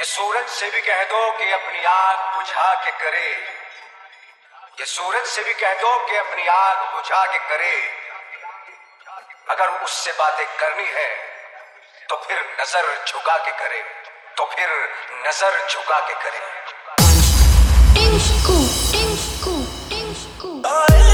सूरज से भी कह दो कि अपनी आग बुझा के करे। ये सूरज से भी कह दो कि अपनी आग बुझा के करे। अगर उससे बातें करनी है तो फिर नजर झुका के करे, तो फिर नजर झुका के करे। Ensku, ensku, ensku.